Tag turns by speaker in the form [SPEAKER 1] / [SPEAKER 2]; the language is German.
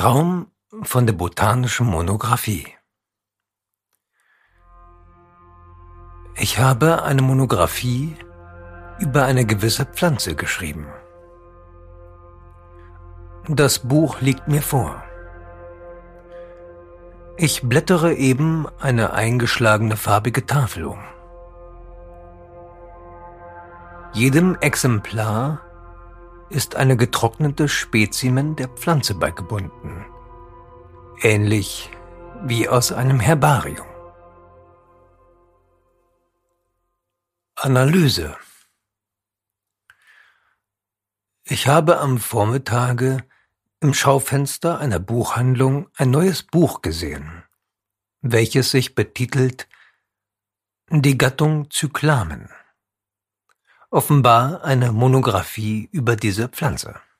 [SPEAKER 1] Traum von der botanischen Monographie. Ich habe eine Monographie über eine gewisse Pflanze geschrieben. Das Buch liegt mir vor. Ich blättere eben eine eingeschlagene farbige Tafel um. Jedem Exemplar ist eine getrocknete Spezimen der Pflanze beigebunden, ähnlich wie aus einem Herbarium. Analyse. Ich habe am Vormittage im Schaufenster einer Buchhandlung ein neues Buch gesehen, welches sich betitelt Die Gattung Cyclamen. Offenbar eine Monographie über diese Pflanze.